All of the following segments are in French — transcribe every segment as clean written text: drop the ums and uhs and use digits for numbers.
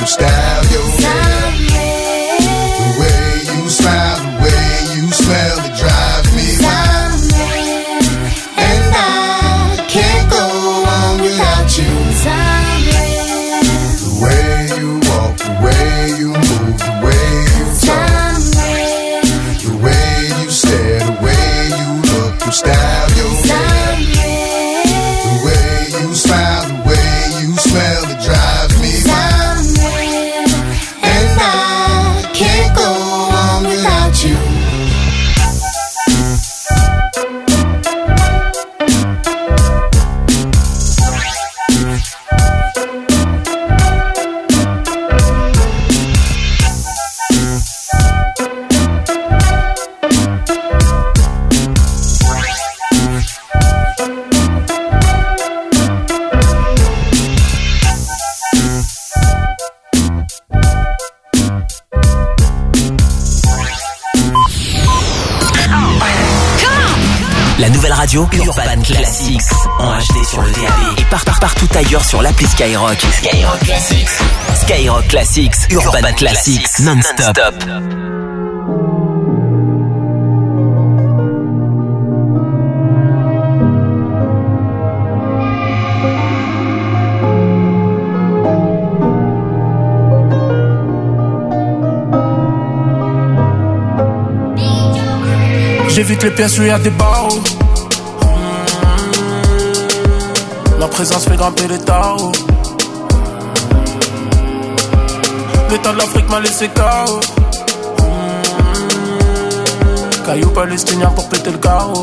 style, your hair. The way you smile, the way you smell, it drives me wild. And I can't go on without you. The way you walk, the way you move, the way you talk, the way you stare, the way you look, your style, your hair. The way you smile, the way you smell, it drives me wild. And I can't go on without you. La nouvelle radio Urban Classics en HD sur le DAB et partout ailleurs sur l'appli Skyrock. Skyrock Classics. Skyrock Classics, Urban Classics, non-stop. J'évite les pièces où il y a des barreaux. Ma présence fait grimper les tarots. L'état de l'Afrique m'a laissé KO. Caillou palestinien pour péter le carreau.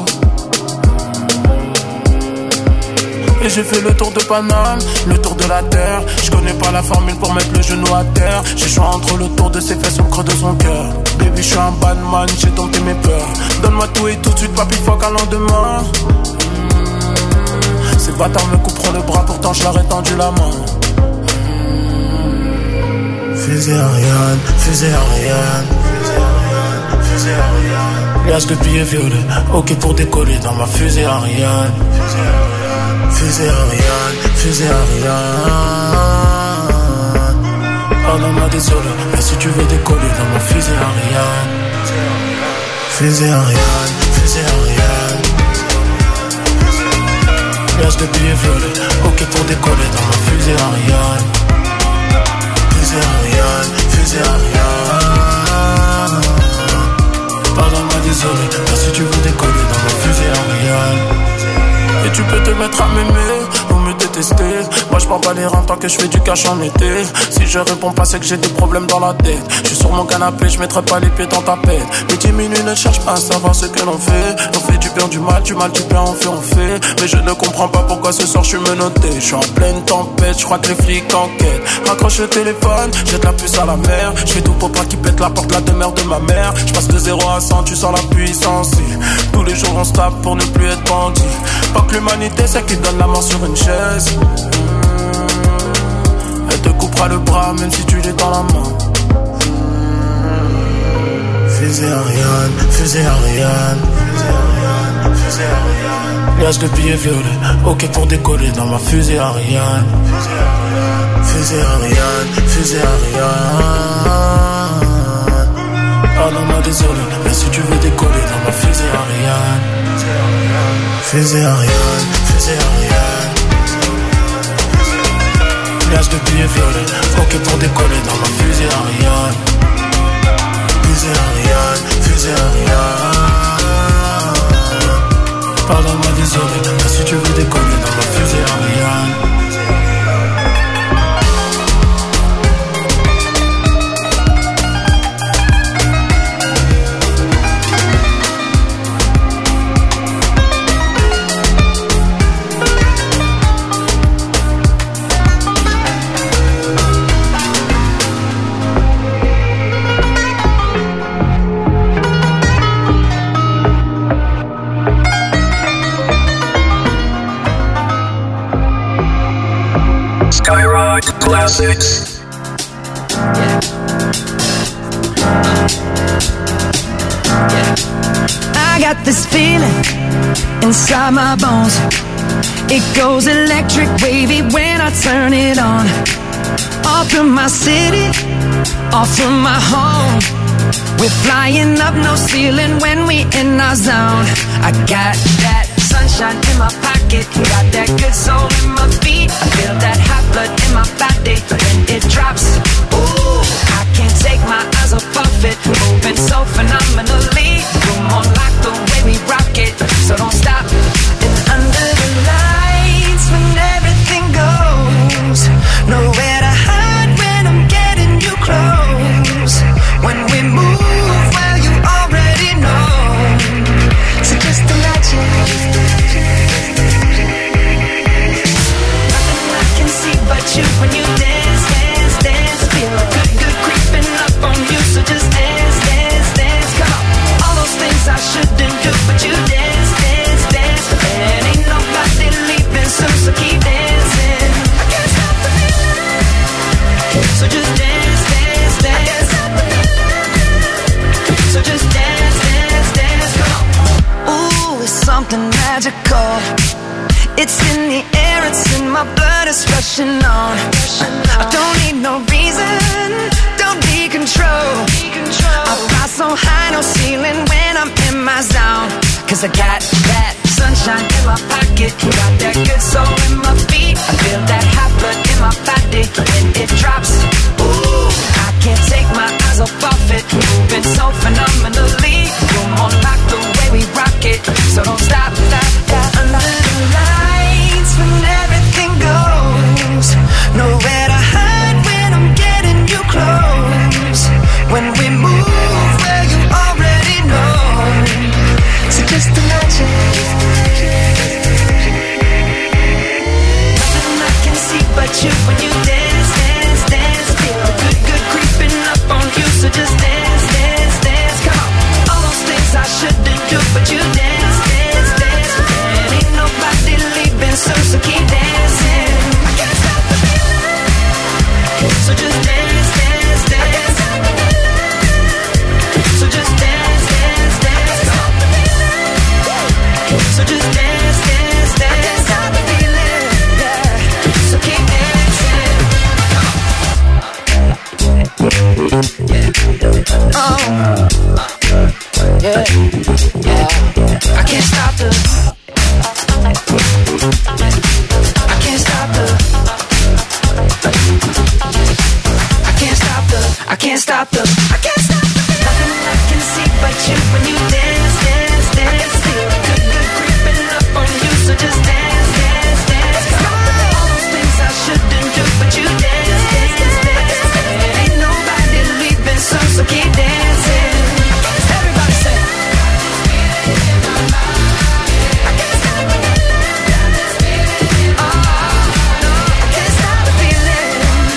Et j'ai fait le tour de Paname, le tour de la terre. Je connais pas la formule pour mettre le genou à terre. J'ai choix entre le tour de ses fesses ou le creux de son cœur. Baby, je suis un bad man, j'ai dompté mes peurs. Donne-moi tout et tout de suite, pas plus fort qu'un lendemain. Ces bâtards me couperont le bras, pourtant je leur ai tendu la main. Fusée Ariane, fusée Ariane, fusée Ariane. Liasse de billets violets, ok pour décoller dans ma fusée Ariane. Fusée Ariane, fusée Ariane. Pardonne-moi désolé, mais si tu veux décoller dans ma fusée Ariane. Fusée Ariane, fusée Ariane. Liasse de billets violets, ok pour décoller dans ma fusée Ariane. Fusée Ariane, fusée Ariane. Pardonne-moi désolé, mais si tu veux décoller dans ma fusée Ariane. Et tu peux te mettre à m'aimer ou me détester. Moi je prends pas les reins tant que je fais du cash en été. Si je réponds pas c'est que j'ai des problèmes dans la tête. Je suis sur mon canapé, je mettrai pas les pieds dans ta pète. Les diminués ne cherchent pas à savoir ce que l'on fait. On fait du bien, du mal, du bien, on fait. Mais je ne comprends pas pourquoi ce soir je suis menotté. Je suis en pleine tempête, je crois que les flics enquêtent. Raccroche le téléphone, jette la puce à la mer. Je fais tout pour pas qu'il pète la porte, la demeure de ma mère. Je passe de 0 à 100, tu sens la puissance. Tous les jours on se tape pour ne plus être bandit. Pas que l'humanité c'est qui donne la main sur une chaise. Elle te coupera le bras même si tu l'es dans la main. Fusée Ariane, fusée Ariane, fusée Ariane. Liasse de billets violets, ok pour décoller dans ma fusée Ariane. Fusée Ariane, fusée Ariane. Pardonne-moi désolé, mais si tu veux décoller dans ma fusée Ariane. Fusée Ariane, fusée Ariane. Liasse de billets violets, ok pour décoller dans ma fusée Ariane. Fusée Ariane, fusée Ariane. Pardonne-moi désolé, mais si tu veux décoller dans ma fusée Ariane. Skyrock Classics. I got this feeling inside my bones. It goes electric wavy when I turn it on. all through my city, all through my home. We're flying up, no ceiling when we in our zone. I got that sunshine in my pocket, got that good soul in my feet. I feel that hot blood in my body when it drops. Ooh, I can't take my eyes off of it, moving so phenomenally. Room on lock, the way we rock it, so don't stop. And under the lights, when everything goes, nowhere to hide when I'm getting you close. When we move, well, you already know. So just imagine. Nothing I can see but you when you dance, dance, dance. Feel a good, good creeping up on you. So just dance, dance, dance. Come on. All those things I shouldn't do, but you dance, dance, dance. And ain't nobody leaving soon, so keep dancing. I can't stop the feeling. So just dance, dance, dance. So just dance, dance, dance. Come on. Ooh, it's something magical. It's in the air, it's in my blood, it's rushing on. I don't need no reason, don't need control. I fly so high, no ceiling when I'm in my zone. Cause I got that sunshine in my pocket, got that good soul in my feet. I feel that hot blood in my body when it drops. Ooh, I can't take my eyes off of it, moving so phenomenally. Room on lock, the way we rock it, so don't stop, stop, stop. Under the lights, when everything goes, nowhere to hide when I'm getting you close. When we move, well, you already know. So just imagine. Nothing I can see but you when you dance, dance, dance. Feel a good, good creeping up on you. So just dance, dance, dance. Come on. All those things I shouldn't do, but you dance, dance, dance. And ain't nobody leaving soon, so keep dancing. I can't stop the feeling. So just dance, dance, dance. So just dance, dance, dance. So just dance, dance, dance. Stop the feeling, yeah. So keep dancing. Oh, yeah, yeah. I can't stop the. I can't stop the. I can't stop the. I can't stop the. I can't stop the. Nothing I can see but you when you dance, dance, dance. Feel good, good creeping up on you. So just dance, dance, dance. Come on. All those things I shouldn't do, but you dance, dance, dance. Ain't nobody leaving soon, so keep dancing. Everybody say. I can't stop the feeling. Oh, no, I can't stop the feeling.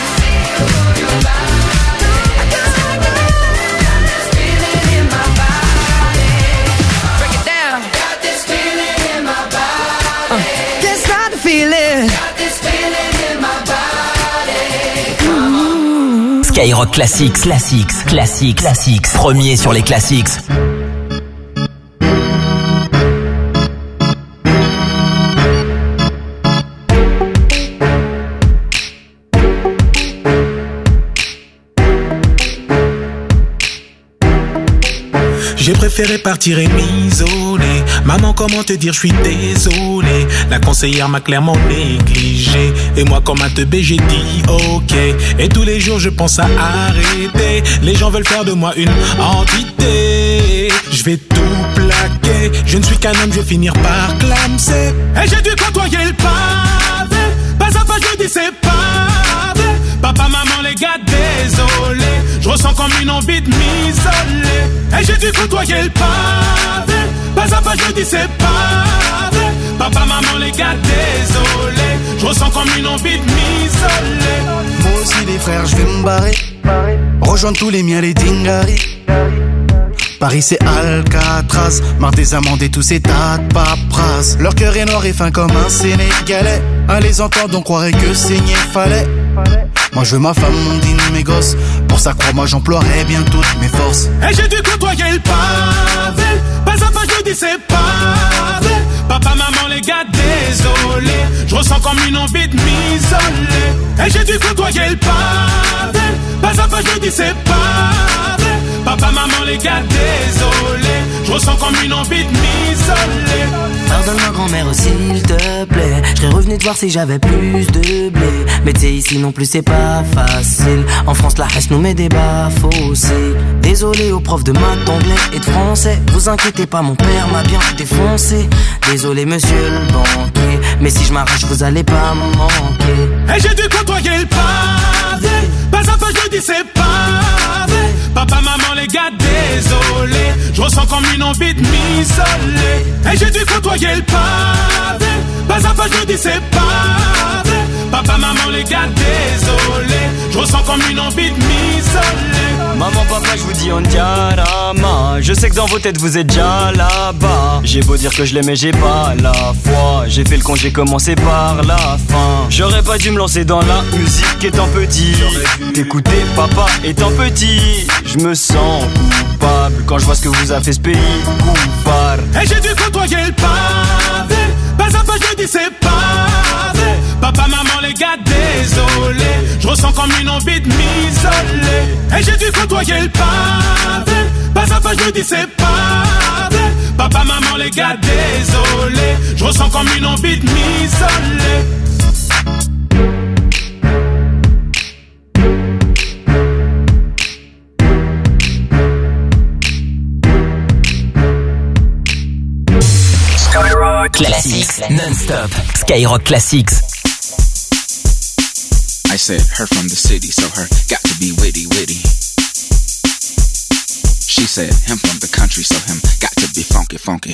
I can't stop the feeling in my body. Break it down. Got this feeling in my body. Can't stop the feeling. Got this feeling in my body. Come on. Skyrock Classics, Classics, Classics, Classics. Premier sur les Classics. J'ai préféré partir et m'isoler. Maman, comment te dire, je suis désolé. La conseillère m'a clairement négligé. Et moi, comme un teubé, j'ai dit ok. Et tous les jours, je pense à arrêter. Les gens veulent faire de moi une entité. Je vais tout plaquer. Je ne suis qu'un homme, je vais finir par clamser. Et j'ai dû côtoyer le pavé. Pas à pas, je dis c'est pavé. Papa, maman, les gars, désolé. Je ressens comme une envie de m'isoler. Et j'ai dû côtoyer le pavé. Pas à pas, je dis c'est pavé. Papa, maman, les gars, désolé. Je ressens comme une envie de m'isoler. Moi aussi, les frères, je vais me barrer. Rejoindre tous les miens, les dingaris. Paris c'est Alcatraz, marre des amendes et tous ces tas de paperasses. Leur cœur est noir et fin comme un Sénégalais. À les entendre on croirait que saigner fallait. Moi je veux ma femme, mon dîner, mes gosses. Pour ça crois-moi j'emploierai bien toutes mes forces. Et j'ai dû côtoyer le pavé. Pas à pas je dis c'est pavé. Papa, maman, les gars, désolé. Je ressens comme une envie de m'isoler. Et j'ai dû côtoyer le pavé. Pas à pas, je me dis c'est pas vrai. Papa, maman, les gars, désolé. Je ressens comme une envie de m'isoler. Pardonne-moi grand-mère s'il te plaît. Je serais revenu te voir si j'avais plus de blé. Mais t'sais ici non plus c'est pas facile. En France la haine nous met des bas-fossés. Désolé aux profs de maths, d'anglais et de français. Vous inquiétez pas, mon père m'a bien défoncé. Désolé monsieur le banquier, mais si je m'arrache vous allez pas me manquer. Et j'ai dû côtoyer le pavé. Pas à pas je me dis c'est pas vrai. Papa, maman, les gars, désolé. Je ressens comme une envie de m'isoler. Et j'ai dû côtoyer le pavé. Pas à pas je me dis c'est pas vrai. Papa, maman, les gars, désolé. Je ressens comme une envie de m'isoler. Maman, papa, je vous dis on diarama. Je sais que dans vos têtes vous êtes déjà là-bas. J'ai beau dire que je l'aimais, j'ai pas la foi. J'ai fait le con, j'ai commencé par la fin. J'aurais pas dû me lancer dans la musique étant petit. T'écouter papa étant petit. Je me sens coupable quand je vois ce que vous a fait ce pays. Coupable. Et j'ai dû côtoyer le pavé. Pas à pas je dis c'est pas vrai. Papa, maman, les gars, désolé. Je ressens comme une envie de m'isoler. Et j'ai dû côtoyer le pavé. Pas à pas je dis c'est pas vrai. Papa, maman, les gars, désolé. Je ressens comme une envie de m'isoler. Classics non-stop. Skyrock Classics. I said her from the city, so her got to be witty, witty. She said him from the country, so him got to be funky, funky.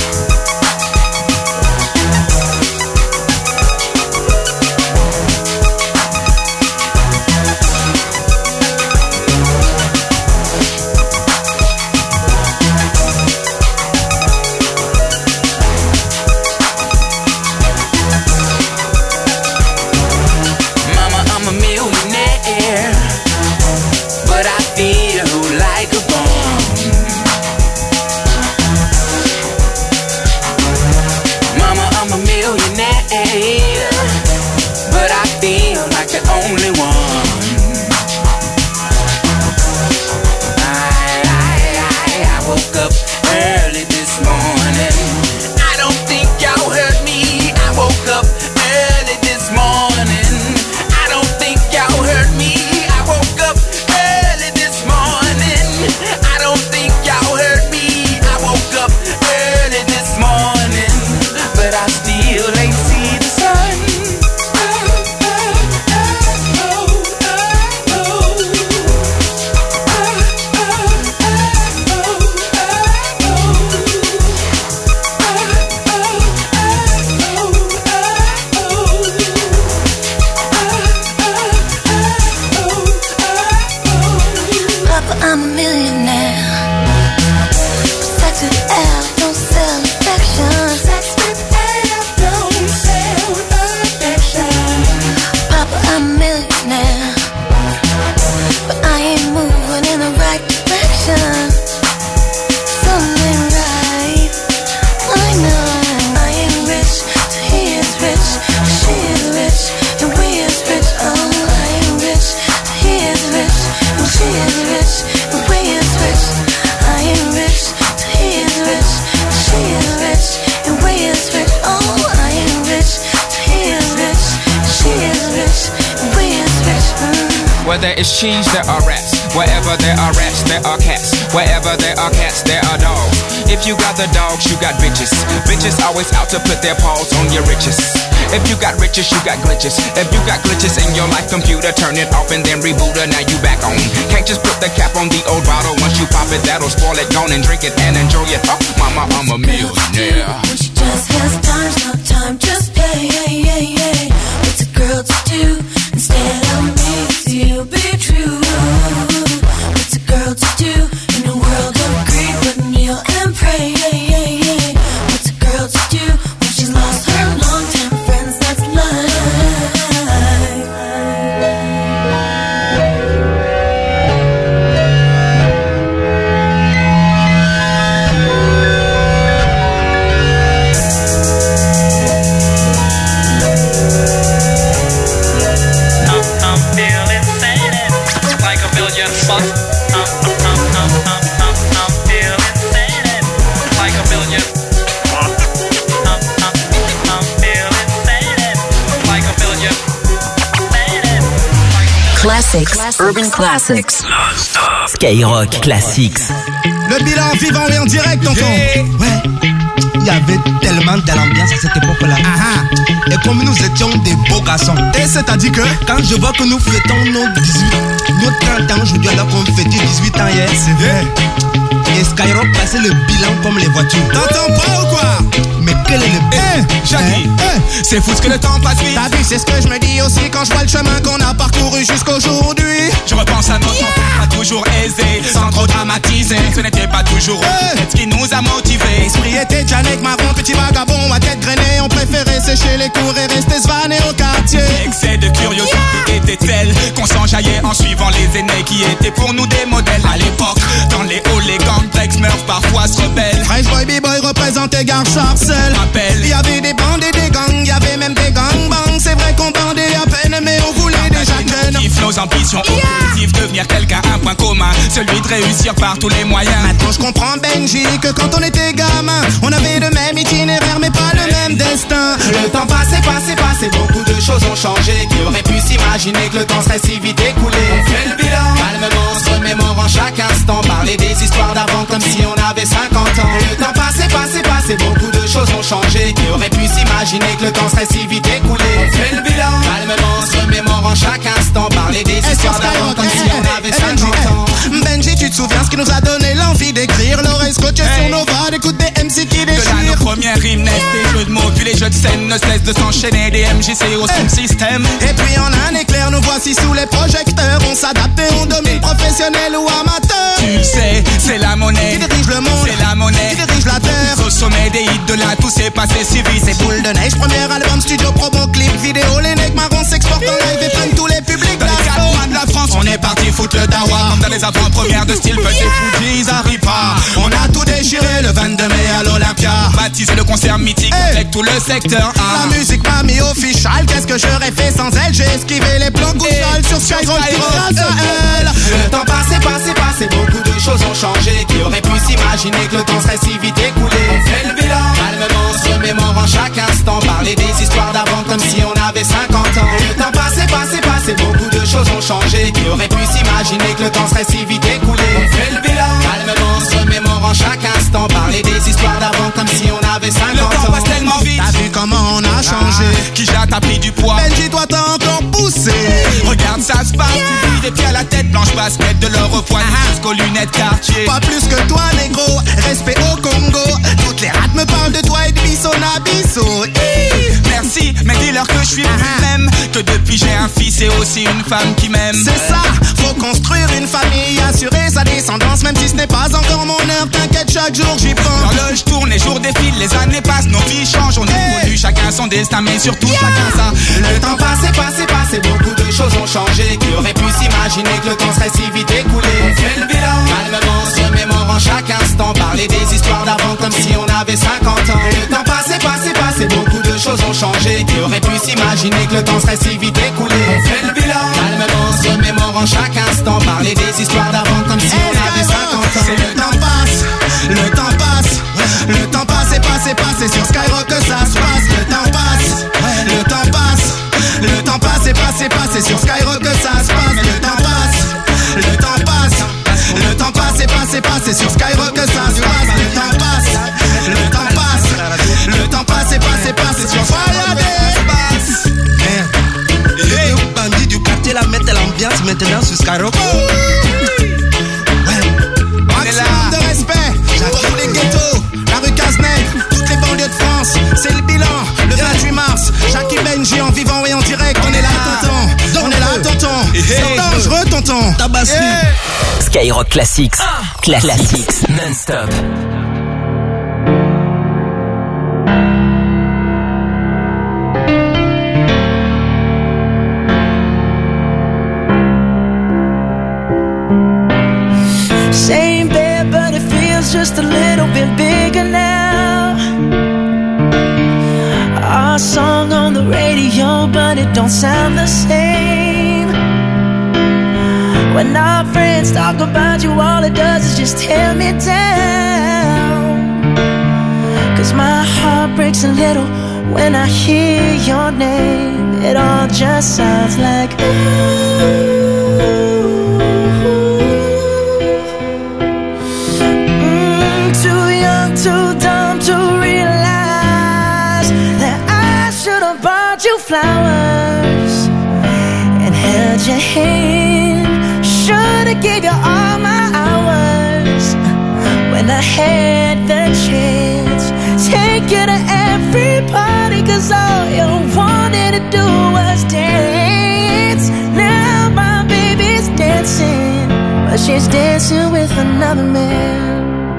But I feel like the only one. I woke up early this morning. I don't think y'all heard me. I woke up early this morning. I don't think y'all heard me. I woke up early this morning. I don't think y'all heard me. I woke up early this morning. But I still ain't see the sun. Papa, I'm a millionaire. Sex with L, don't sell affection. Sex with L, don't sell affection. Papa, I'm a millionaire, but I ain't moving in the right direction. Something right, I know. I ain't rich, so he is rich. She is rich, and we is rich. Oh, I ain't rich, so he is rich, and she is rich, and we is rich. I ain't rich, so he is rich, and she is rich, and we is rich. Oh, I ain't rich, so he is rich, and she is rich, and we is rich. Where there is cheese, there are rats. Wherever there are rats, there are cats. Wherever there are cats, there are dogs. If you got the dogs, you got bitches. Bitches always out to put their paws on your riches. If you got riches, you got glitches. If you got glitches in your life computer, turn it off and then reboot it. Now you back on. Can't just put the cap on the old bottle. Once you pop it, that'll spoil it. Gone and drink it and enjoy it. Oh, mama, I'm a millionaire. When she just has time, no time, just play. What's a girl to do? Instead of me, to you be true. What's a girl to do in a world of greed? But kneel and pray. What's a girl to do when she's lost her long-time friends? That's life. spot. I'm feeling sad like a million. I'm feeling sad like a million. Classics, Urban Classics. Skyrock Classics. Le bilan vivant et en direct, tonton. Ouais. Il y avait tellement de l'ambiance à cette époque-là. Et comme nous étions des beaux garçons. Et c'est-à-dire que quand je vois que nous fêtons nos 18, nos 30 ans aujourd'hui alors qu'on fêtait 18 ans hier. C'est vrai. Et Skyrock passait le bilan comme les voitures. T'entends pas ou quoi? Mais quel est le bilan? Jackie, c'est fou ce que le temps passe vite. T'as vu, c'est ce que je me dis aussi quand je vois le chemin qu'on a parcouru jusqu'aujourd'hui. Je repense à notre enfance, pas toujours aisé, sans trop dramatiser. Ce n'était pas toujours ce qui nous a motivés. L'esprit était Janek marron, petit vagabond à tête grainée. On préférait sécher les cours et rester svané au quartier. L'excès de curiosité était tel qu'on s'enjaillait en suivant les aînés qui étaient pour nous des modèles. À l'époque, dans les halls, les gangs d'ex-meufs parfois se rebellent. Fresh Boy B-Boy représentait Gare Charcel. Il y avait des bandes et des gangs, il y avait même des gangbangs. C'est vrai qu'on bandait à peine, mais on voulait déjà ken. Nos ambitions objectifs, devenir quelqu'un, un point commun, celui de réussir par tous les moyens. Maintenant je comprends Benji que quand on était gamin, on avait le même itinéraire mais pas le même destin. Le temps passé, beaucoup de choses ont changé. Qui aurait pu s'imaginer que le temps serait si vite écoulé? On fait le bilan, calmement on se remémorant chaque instant. Parler des histoires d'avant comme si on avait 50 ans. Le temps passé, beaucoup de choses ont changé. Qui aurait pu s'imaginer que le temps serait si vite écoulé? On fait le bilan, calmement on se remémorant chaque instant. Parler des histoires d'avant comme si on avait 50 ans. Benji, tu te souviens ce qui nous a donné l'envie d'écrire? L'oreille scotchée sur nos voix, d'écoute des MC qui déchirent. De là nos premières rimes naissent des jeux de mots, puis les jeux de scène ne cessent de s'enchaîner. Des MJC au son système. Et puis en un éclair, nous voici sous les projecteurs. On s'adapte et on domine, professionnel ou amateur. Tu le sais, c'est la monnaie qui dirige le monde, c'est la monnaie qui dirige la terre. Au sommet des hits de là, tout s'est passé si vite. C'est Boule de Neige, premier album, studio, promo, clip, vidéo. Les necks marrons s'exportent en live et prennent tous les publics. Dans les 4 coins de la France, on est parti foutre le dawa. Comme dans les avant-premières de style Petit Fuji, Harry pas. On a tout déchiré le 22 mai à l'Olympia. Baptisé le concert mythique avec tout le secteur. La musique m'a mis official. Qu'est-ce que j'aurais fait sans elle? J'ai esquivé les plans couchales sur Skyrock grâce à elle. Le temps passé, beaucoup de choses ont changé. Qui aurait pu s'imaginer que le temps serait si vite écoulé? On fait le bilan, calmement on se remémorant chaque instant. Parler des histoires d'avant comme si on avait 50 ans. Le temps passé, beaucoup de choses ont changé. Qui aurait pu s'imaginer que le temps serait si vite écoulé? On fait le bilan, calmement on se remémorant chaque instant. Parler des histoires d'avant comme si on avait 50 ans. Le temps passe tellement vite. T'as vu comment on a changé? Kija t'a pris du poids. Benji, toi t'as encore poussé. Regarde ça se passe, tu brilles des pieds à la tête. Blanche basket, de l'or au poignet jusqu'aux lunettes quartier. Pas plus que toi négro, respect au Congo. Toutes les rats me parlent de toi et de Bisso Nabisso. Merci, mais dis-leur que je suis plus même. Que depuis j'ai un fils et aussi une femme qui m'aime. C'est ça, faut construire une famille, assurer sa descendance. Même si ce n'est pas encore mon heure, t'inquiète, chaque jour j'y pense. L'horloge tourne, les jours défilent, les années passent, nos vies changent. On évolue, chacun son destin, mais surtout chacun ça. Le temps passé, beaucoup de choses ont changé. Qui aurait pu s'imaginer que le temps serait si vite écoulé? On fait le bilan, calmement on se remémorant chaque instant. Parler des histoires d'avant comme si on avait 50 ans. Le temps passé, beaucoup de choses ont changé. Qui aurait pu s'imaginer que le temps serait si vite écoulé? On fait le bilan, calmement on se remémorant chaque instant. Parler des histoires d'avant comme si on avait 50 ans. Le temps passe, le temps passe. Le temps passe, c'est sur Skyrock que ça se passe. Le temps passe, le temps passe. Le temps passe, c'est sur Skyrock que ça se passe. Le temps passe, le temps passe. Le temps passe, c'est sur Skyrock que ça se passe. Le temps passe, le temps passe. Le temps passe, c'est sur Skyrock que ça se passe. Les bandits du quartier la mettent l'ambiance maintenant sur Skyrock. Maximum de respect pour tous les ghettos, la rue Cazeneuve, toutes les banlieues de France. C'est le bilan, le 28 mars. Jackie Benji en vivant et en direct. On est là, tonton. On est là, tonton. C'est dangereux, tonton. Tabassi. Skyrock Classics. Classics non-stop. Same bed, but it feels just a little bit bigger now. Our song on the radio, but it don't sound the same. When our friends talk about you, all it does is just tear me down. 'Cause my heart breaks a little when I hear your name. It all just sounds like ooh. Too young, too dumb to realize that I should have bought you flowers and held your hand. Should have gave you all my hours when I had the chance. Take you to every party, 'cause all you wanted to do was dance. Now my baby's dancing, but she's dancing with another man.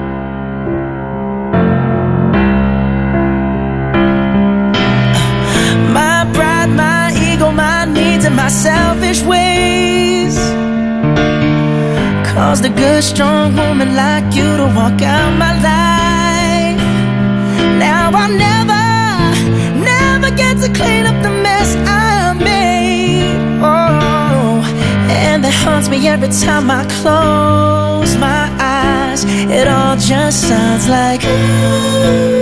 My pride, my ego, my needs and my selfish ways caused a good, strong woman like you to walk out my life. Now I'll never get to clean up the mess I made. Oh, and that haunts me every time I close my eyes. It all just sounds like ooh.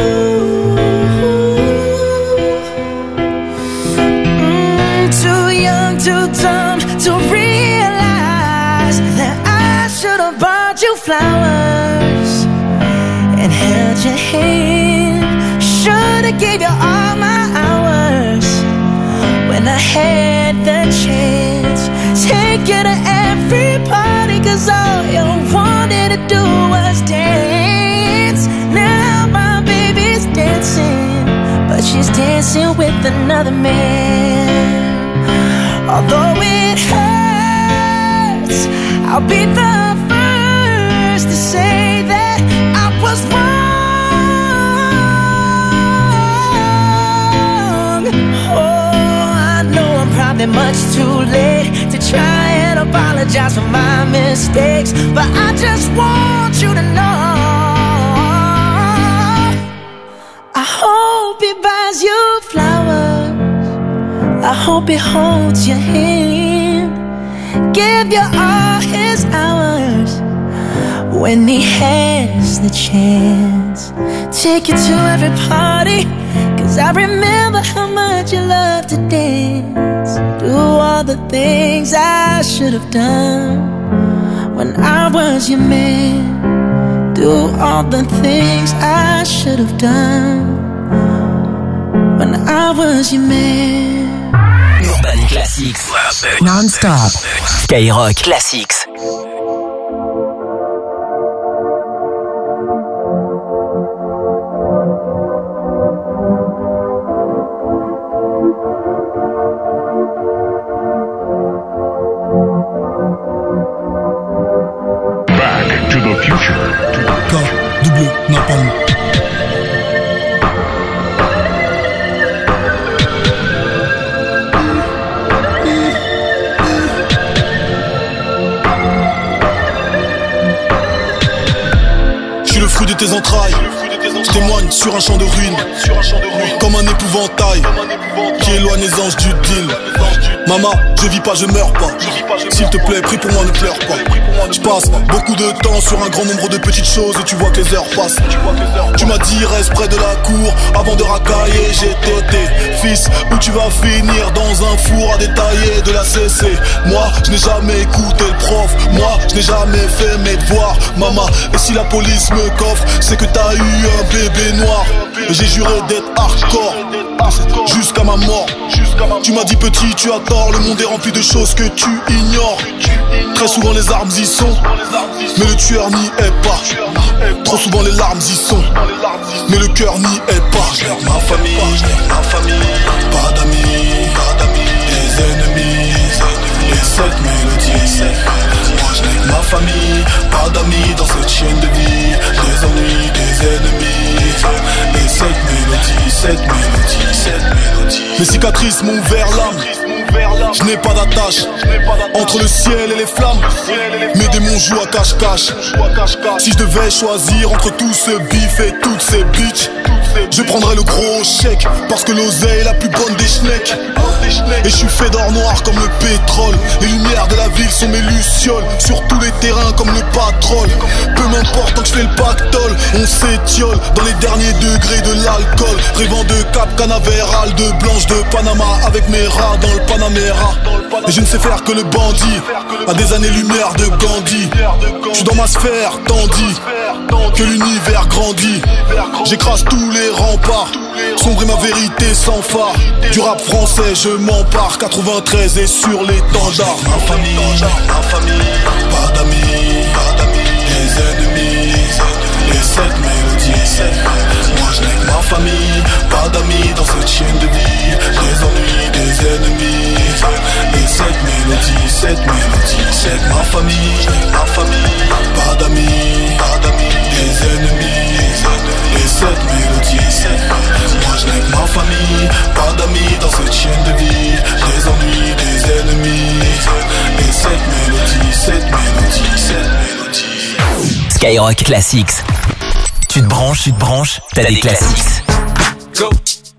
Too young, too dumb to realize that I should have bought you flowers and held your hand. Should have gave you all my hours when I had the chance. Take you to every party, 'cause all you wanted to do was dance. Now my baby's dancing, but she's dancing with another man. Although it hurts, I'll be the first to say that I was wrong. Oh, I know I'm probably much too late to try and apologize for my mistakes, but I just want you to know I hope he buys you flowers, I hope he holds your hand, give you all his hours when he has the chance. Take you to every party, 'cause I remember how much you love to dance. Do all the things I should have done when I was your man. Do all the things I should have done when I was your man. Urban Classics. Non-stop. Skyrock Classics. Back to the future. Double Napalm. De tes entrailles, je témoigne sur un champ de ruines, comme un épouvantail qui éloigne les anges du deal. Maman, je vis pas, je meurs pas. S'il te plaît, prie pour moi, ne pleure pas. Je passe beaucoup de temps sur un grand nombre de petites choses et tu vois que les heures passent. Tu m'as dit reste près de la cour avant de racailler. J'ai tété, fils, où tu vas finir dans un four à détailler de la CC. Moi, je n'ai jamais écouté le prof. Moi, je n'ai jamais fait mes devoirs. Maman, et si la police me coffre, c'est que t'as eu un bébé noir. Et j'ai juré d'être hardcore jusqu'à ma mort. Tu m'as dit petit, tu as tort. Le monde est rempli de choses que tu ignores. Très souvent les armes y sont, mais le tueur n'y est pas. Trop souvent les larmes y sont, mais le cœur n'y est pas. Je n'ai ma famille, pas d'amis, des ennemis, et cette mélodie. Moi je n'ai ma famille, pas d'amis dans cette chaîne de vie. Des ennuis, des ennemis, et cette mélodie. Mes cicatrices m'ont ouvert l'âme. Je n'ai pas d'attache entre le ciel et les flammes. Mes démons on joue à cache-cache. Si je devais choisir entre tout ce bif et toutes ces bitches, je prendrais le gros chèque, parce que l'oseille est la plus bonne des schnecks. Et je suis fait d'or noir comme le pétrole. Les lumières de la ville sont mes lucioles, sur tous les terrains comme le patrol. Peu m'importe tant que je fais le pactole, on s'étiole dans les derniers degrés de l'alcool. Rêvant de Cap Canaveral, de Blanche de Panama, avec mes rats dans le Panamera. Et je ne sais faire que le bandit, à des années-lumière de Gandhi. Je suis dans ma sphère, tandis que l'univers grandit. J'écrase tous les remparts, sombre et ma vérité sans phare. Du rap français je m'empare, 93 et sur l'étendard. Ma famille, pas d'amis, des ennemis, et cette mélodie. Moi je n'ai que ma famille, pas d'amis dans cette chaîne de vie. Des ennuis, des ennemis, et cette mélodie. C'est que ma famille, pas d'amis, des ennemis, et cette mélodie. Moi je n'ai que ma famille, pas d'amis dans cette chaîne de vie. Des ennuis, des ennemis, et cette mélodie. Skyrock Classics. Tu te branches, t'as des classiques. Go,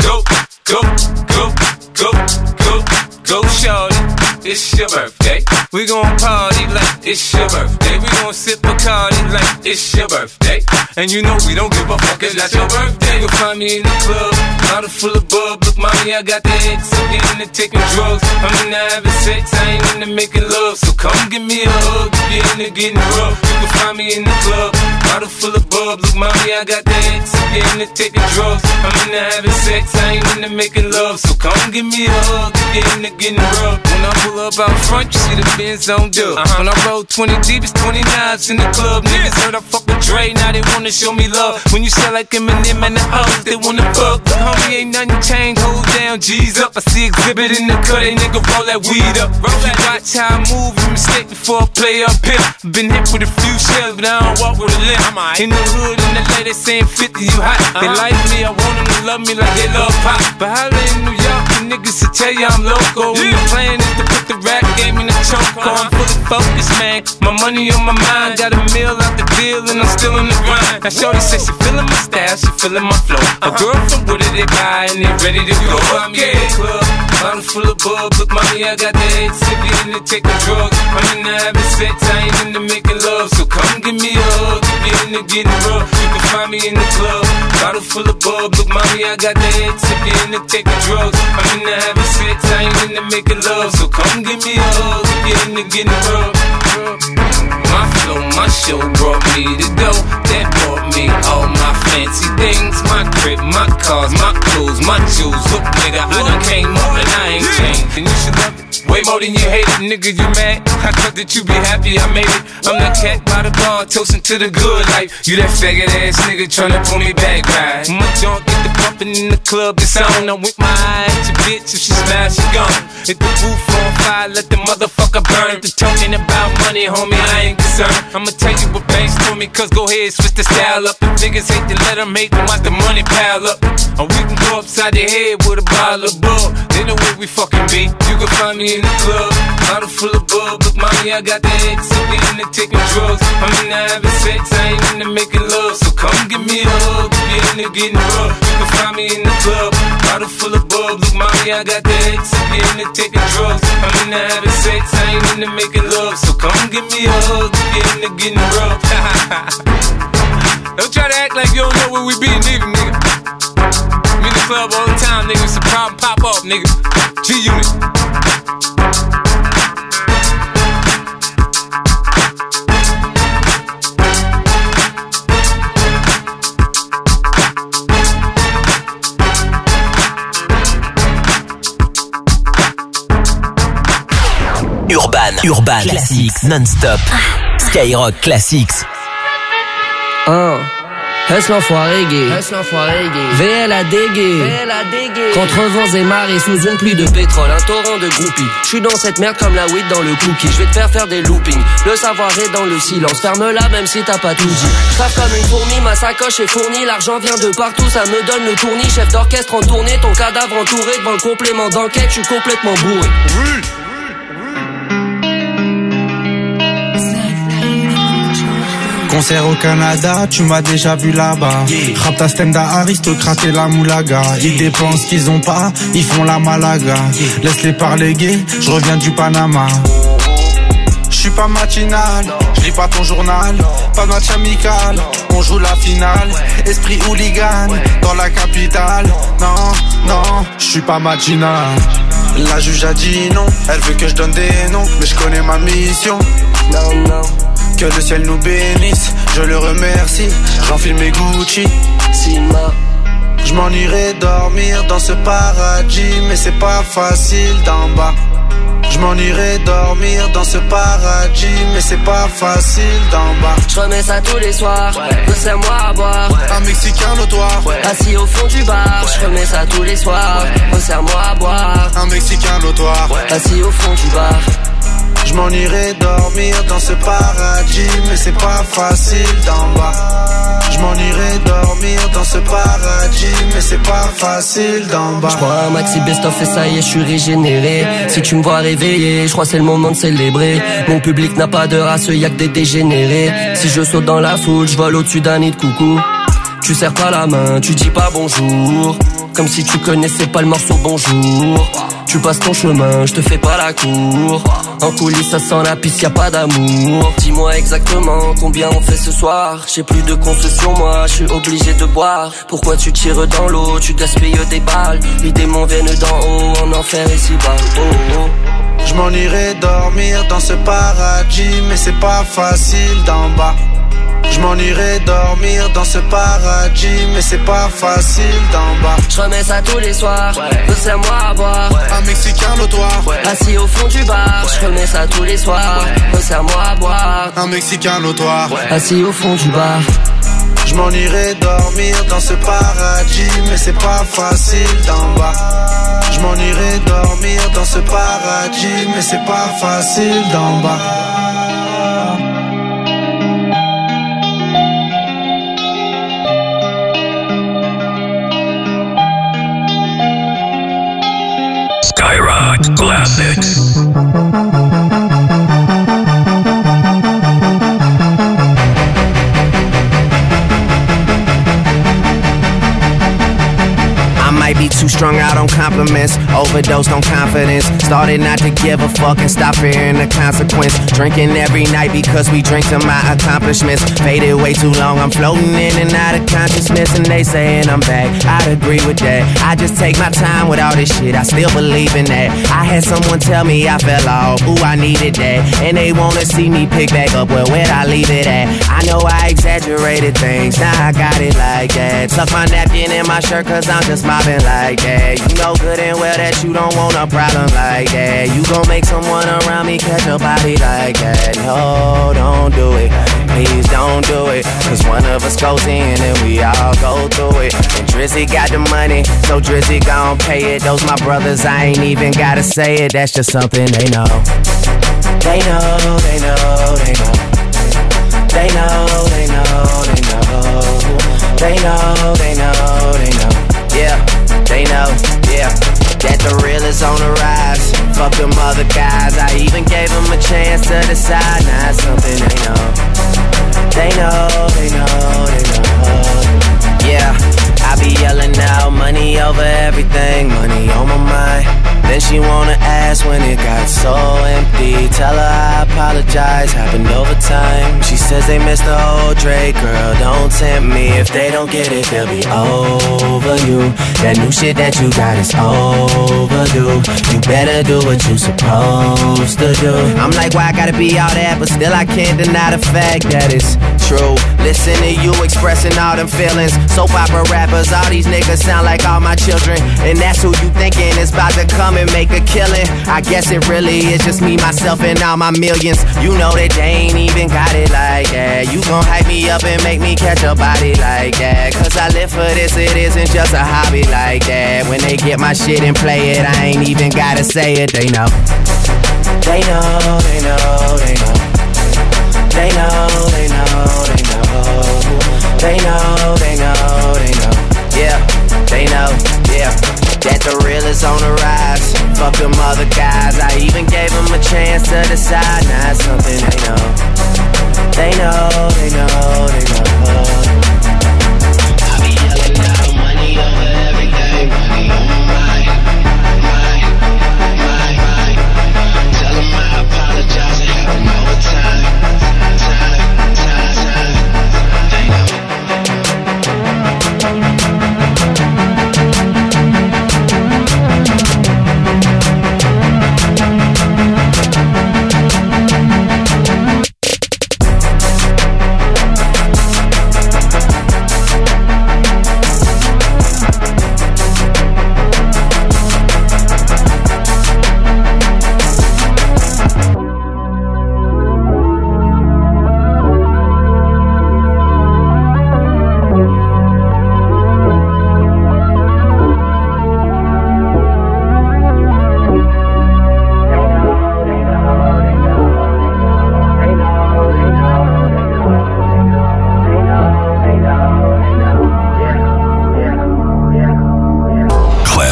shorty. It's your birthday. We gon' party like it's your birthday. We gon' sip Bacardi like it's your birthday. And you know we don't give a fuck, it's not your birthday. You'll find me in the club, bottle full of bub. Look, mommy, I got the X, I'm getting into taking drugs. I'm into having sex, I ain't into making love. So come give me a hug, if you're into getting rough. You can find me in the club, bottle full of bub. Look, mommy, I got the X, I'm getting into taking drugs. I'm into having sex, I ain't into making love. So come give me a hug, if you're into getting rough. When I pull up out front, you see the Benz on dub. When I roll 20 deep, it's 29s in the club. Niggas heard I fuck with Dre, now they wanna show me love. When you sell like Eminem and the hoes, they wanna fuck. But homie, ain't nothing changed, hold down, G's up. I see exhibit in the cut, they nigga roll that weed up. Roll that, watch how I move, you mistake before I play up here. Been hit with a few shells, but I don't walk with a limp. In the hood, in the lady saying 50, you hot. They like me, I want them to love me like they love pop. But holla in New York, the niggas to tell you I'm loco. And the plan is to put the rap game in the choke. I'm fully focused, man. My money on my mind, got a meal out the deal, and I'm still in the grind. Now shorty says she feeling my style, she feeling my flow. A girl from Wooded, they buy and they ready to go. I'm in the club, bottle full of bub. Look, mommy, I got the head, if you're into taking drugs. I'm into having sex, I ain't into making love. So come give me a hug, if you're into getting rough. You can find me in the club, bottle full of bub. Look, mommy, I got the head, if you're into taking drugs. I'm into having sex, I ain't into making love. So come give me a hug, if you're into getting rough. My flow, my show brought me to go. That brought me all my fancy things. My crib, my cars, my clothes, my jewels. Look, nigga, I done came up and I ain't changed. And you should love it way more than you hate it, nigga, you mad? I thought that you be happy I made it. I'm that cat by the bar, toasting to the good life. You that faggot ass nigga tryna pull me back, right? My junk get the pumping in the club, it's on. I'm with my eye at your bitch, if she smash, she gone. Hit the roof on fire, let the motherfucker burn. The talking about money, homie, I ain't concerned. I'ma tell you what banks told me, cause go ahead, switch the style up. If niggas hate to let them hate them, watch the money pile up. Or we can go upside the head with a bottle of bug. They know where we fucking be. You can find me in the club, bottle full of bub. Look, mommy, I got the X, if you're into taking drugs. I'm into having sex, I ain't into making love. So come give me a hug, if you're into getting rough. You can find me in the club, bottle full of bub. Look, mommy, I got the X, if you're into taking drugs. I'm into having sex, I ain't into making love. So come give me a hug, if you're into getting rough. Don't try to act like you don't know where we be, nigga, nigga. I'm in the club all the time, nigga. It's a problem, pop off, nigga. G-Unit. Urban Classics non-stop. Skyrock Classics. Hess l'enfoiré gay, VL a dégué, contre vents et marées sous une pluie de pétrole, un torrent de groupies. J'suis dans cette merde comme la weed dans le cookie. J'vais te faire des loopings, le savoir est dans le silence. Ferme-la même si t'as pas tout dit. J'tape comme une fourmi, ma sacoche est fournie. L'argent vient de partout, ça me donne le tournis. Chef d'orchestre en tournée, ton cadavre entouré devant le complément d'enquête. J'suis complètement bourré. Concert au Canada, tu m'as déjà vu là-bas. Rap ta stenda, aristocrate et la moulaga. Ils dépensent ce qu'ils ont pas, ils font la malaga. Laisse-les parler gay, je reviens du Panama. J'suis pas matinal, j'lis pas ton journal. Pas de match amical, on joue la finale. Esprit hooligan, dans la capitale. Non, non, j'suis pas matinal. La juge a dit non, elle veut que je donne des noms. Mais je connais ma mission. Non, non. Que le ciel nous bénisse, je le remercie. J'enfile mes Gucci. Sima. Je m'en irai dormir dans ce paradis, mais c'est pas facile d'en bas. Je m'en irai dormir dans ce paradis, mais c'est pas facile d'en bas. Je remets ça tous les soirs, resserre-moi à boire. Un Mexicain notoire, assis au fond du bar. Je remets ça tous les soirs, resserre-moi à boire. Un Mexicain notoire, assis au fond du bar. Je m'en irai dormir dans ce paradis, mais c'est pas facile d'en bas. Je m'en irai dormir dans ce paradis, mais c'est pas facile d'en bas. J'prends un maxi best-of et ça y est, je suis régénéré. Si tu me vois réveiller, je crois c'est le moment de célébrer. Mon public n'a pas de race, y'a que des dégénérés. Si je saute dans la foule, je vole au-dessus d'un nid de coucou. Tu serres pas la main, tu dis pas bonjour. Comme si tu connaissais pas le morceau bonjour. Tu passes ton chemin, je te fais pas la cour. En coulisses ça sent la piste, y'a pas d'amour. Dis-moi exactement combien on fait ce soir. J'ai plus de concession moi, je suis obligé de boire. Pourquoi tu tires dans l'eau, tu gaspilles des balles. Les démons viennent d'en haut, en enfer ici-bas. Oh, oh. Je m'en irai dormir dans ce paradis, mais c'est pas facile d'en bas. Je m'en irai dormir dans ce paradis, mais c'est pas facile d'en bas. Je remets ça tous les soirs, resserre-moi à boire. Un Mexicain notoire, assis au fond du bar. Je remets ça tous les soirs, resserre-moi à boire. Un Mexicain notoire, assis au fond du bar. Je m'en irai dormir dans ce paradis, mais c'est pas facile d'en bas. Je m'en irai dormir dans ce paradis, mais c'est pas facile d'en bas. Skyrock Classics. Might be too strung out on compliments, overdosed on confidence. Started not to give a fuck and stop fearing the consequence. Drinking every night because we drink to my accomplishments. Faded way too long, I'm floating in and out of consciousness. And they saying I'm back, I'd agree with that. I just take my time with all this shit, I still believe in that. I had someone tell me I fell off, ooh I needed that. And they wanna see me pick back up, well where'd I leave it at? I know I exaggerated things, now I got it like that. Tuck my napkin in my shirt cause I'm just mobbing like that. You know good and well that you don't want a problem like that. You gon' make someone around me catch a body like that. No, don't do it, please don't do it. Cause one of us goes in and we all go through it. And Drizzy got the money, so Drizzy gon' pay it. Those my brothers, I ain't even gotta say it. That's just something they know. They know, they know, they know. They know, they know, they know. They know, they know, they know. Yeah, they know, yeah, that the real is on the rise. Fuck them other guys, I even gave them a chance to decide. Now it's something they know. They know, they know, they know. Yeah, I be yelling out money over everything, money on my mind. Then she wanna ask when it got so empty. Tell her I apologize, happened over time. She says they missed the old Drake, girl, don't tempt me. If they don't get it, they'll be over you. That new shit that you got is overdue. You better do what you supposed to do. I'm like, why I gotta be all that? But still I can't deny the fact that it's true. Listen to you expressing all them feelings. Soap opera rappers, all these niggas sound like all my children. And that's who you thinking is about to come and make a killing. I guess it really is just me, myself, and all my millions. You know that they ain't even got it like that. You gon' hype me up and make me catch a body like that. Cause I live for this, it isn't just a hobby like that. When they get my shit and play it, I ain't even gotta say it, they know. They know, they know, they know. They know, they know, they know. They know, they know, they know. Yeah, they know, yeah. That the real is on the rise. Fuck them other guys, I even gave them a chance to decide. Now it's something they know. They know, they know,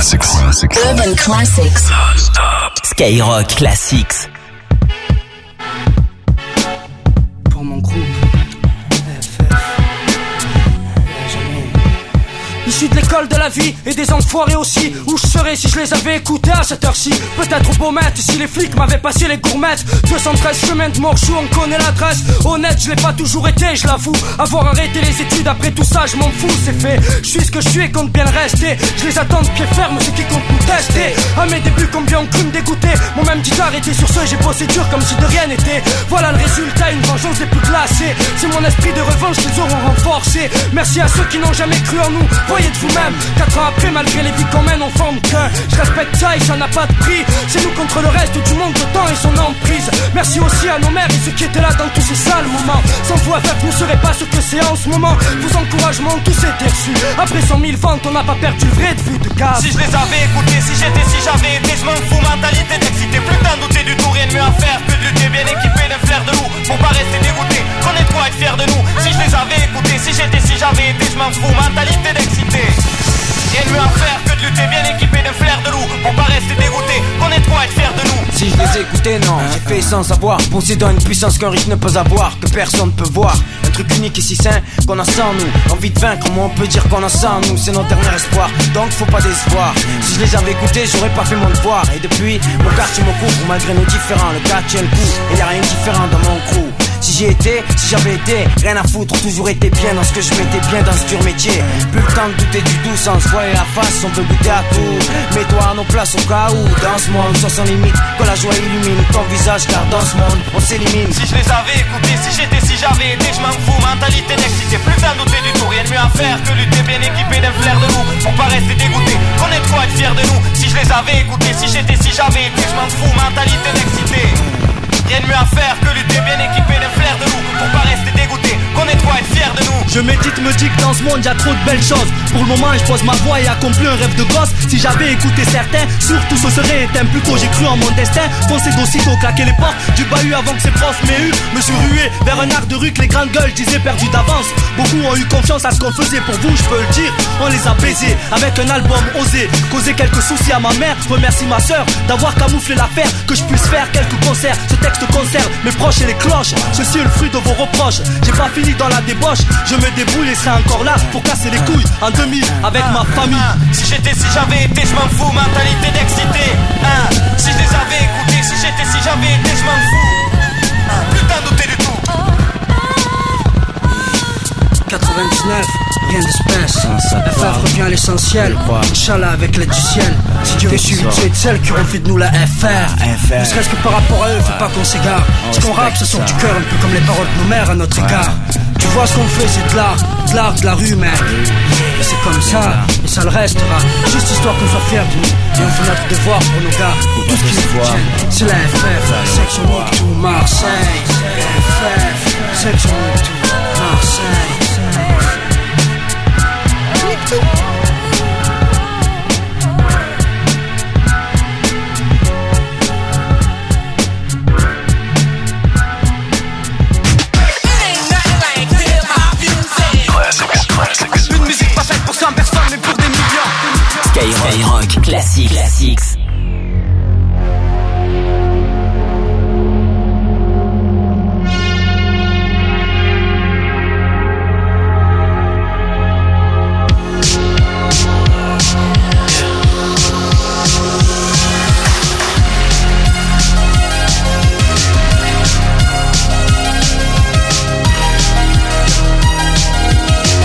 Classics. Urban Classics. Skyrock Classics. Pour mon groupe issus de l'école de la vie et des enfoirés aussi. Où je serais si je les avais écoutés à cette heure-ci? Peut-être au Beaumette si les flics m'avaient passé les gourmettes. 213 chemin de Morchou, on connaît l'adresse. Honnête, je l'ai pas toujours été, je l'avoue. Avoir arrêté les études après tout ça, je m'en fous, c'est fait. Je suis ce que je suis et compte bien le rester. Je les attends de pied ferme, ceux qui comptent nous tester. À mes débuts, combien ont cru me dégoûter. Mon même dit d'arrêter sur ce, j'ai bossé dur comme si de rien n'était. Voilà le résultat, une vengeance des plus glacées. C'est mon esprit de revanche qu'ils auront renforcé. Merci à ceux qui n'ont jamais cru en nous. Voyez de vous-même, 4 ans après, malgré les vies qu'on mène, on forme qu'un. Je respecte ça et ça n'a pas de prix. C'est nous contre le reste du monde, le temps et son emprise. Merci aussi à nos mères et ceux qui étaient là dans tous ces sales moments. Sans vous, FF ne serait pas ce que c'est en ce moment. Vos encouragements ont tous été reçus. Après 100 000 ventes, on n'a pas perdu le vrai de vue de cave. Si je les avais écoutés, si j'avais été, je m'en fous, mentalité d'excité. Plus d'un douter du tout, rien de mieux à faire que de lutter bien équipé d'un flair de loup. Pour pas rester dégoûté, qu'on est quoi être fier de nous. Si je les avais écoutés, si j'avais été, je m'en fous, mentalité d'excité. Rien de mieux à faire que de lutter bien équipé d'un flair de loup. Pour pas rester dégoûté, qu'on est quoi être fier de nous. Si je les écoutais, non, j'ai fait sans savoir. Possédant une puissance qu'un riche ne peut avoir, que personne ne peut voir. Un truc unique et si sain qu'on a sans nous. Envie de vaincre, comment on peut dire qu'on a sans nous? C'est notre dernier espoir, donc faut pas d'espoir. Si je les avais écoutés, j'aurais pas fait mon devoir. Et depuis, mon quartier me couvre, malgré nos différents. Le cas tient le coup, et y a rien de différent dans mon crew. Si j'y étais, si j'avais été, rien à foutre, toujours été bien dans ce que je m'étais bien dans ce dur métier. Plus le temps de douter du doux sans se voiler la face, on peut goûter à tout. Mets-toi à nos places au cas où, dans ce monde, sans limite, que la joie illumine ton visage, car dans ce monde, on s'élimine. Si je les avais écoutés, si j'avais été, je m'en fous, mentalité d'excité. Plus d'un douter du tout, rien de mieux à faire que lutter bien équipé d'un flair de loup. Pour pas rester dégoûté, qu'on est de quoi être fier de nous. Si je les avais écoutés, si j'avais été, je m'en fous, mentalité d'excité. Rien de mieux à faire que lutter bien équipé d'un flair de loup. Pour pas rester dégoûté, qu'on est de quoi être fier de nous. Je médite, me dis que dans ce monde y'a trop de belles choses. Pour le moment je pose ma voix et accomplis un rêve de gosse. Si j'avais écouté certains, surtout ce serait éteint. Plutôt j'ai cru en mon destin, foncé d'aussitôt claquer les portes du bahut avant que ses profs m'aient eu. Me suis rué vers un art de rue que les grandes gueules disaient perdu d'avance. Beaucoup ont eu confiance à ce qu'on faisait, pour vous je peux le dire. On les a baisés avec un album osé. Causé quelques soucis à ma mère, remercie ma soeur d'avoir camouflé l'affaire. Que je puisse faire quelques concerts, ce texte conserve mes proches et les cloches. Ceci est le fruit de vos reproches. J'ai pas fini dans la débauche, je me débrouille et serai encore là pour casser les couilles en demi avec ma famille. Si j'avais été, je m'en fous, mentalité d'excité. Si je les avais écoutés, si j'avais été, je m'en fous. Plus d'un douter du tout. 99, rien d'espèce. FF revient à l'essentiel. Inch'Allah avec l'aide du ciel. Si Dieu veut suivre ceux et celles qui auront fait de nous la FR. Ne serait-ce que par rapport à eux, faut pas qu'on s'égare. Ce qu'on rappe, ce sont du cœur, un peu comme les paroles de nos mères à notre égard. Tu vois ce qu'on fait, c'est de l'art, de la rue, mec. Et c'est comme ça, et ça le restera. Juste histoire qu'on soit fiers de nous. Et on fait notre devoir pour nos gars, pour tout ce qui nous tient. C'est la FF, section tout Marseille. FF, section tout Marseille. Une musique pas faite pour 100 personnes mais pour des millions. Skyrock Classics.